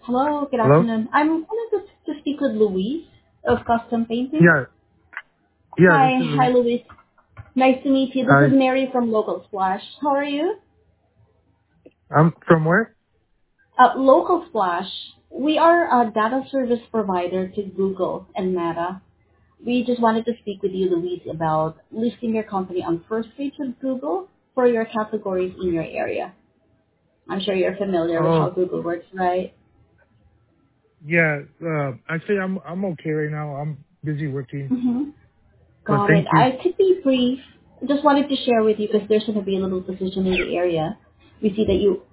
Hello, good Hello? afternoon. I'm calling to speak with Luis of Custom Painting. Yeah, yeah, this Hi, is hi Luis. Luis. Nice to meet you. This Hi. is Mary from Local Splash. How are you? I'm from where? Local Splash. We are a data service provider to Google and Meta. We just wanted to speak with you, Luis, about listing your company on first page of Google for your categories in your area. I'm sure you're familiar with how Oh, Google works, right? yeah. Actually, I'm okay right now. I'm busy working, Mm-hmm. but Got it. thank you. I could be brief. Just wanted to share with you because there's going to be a little position in the area. We see that you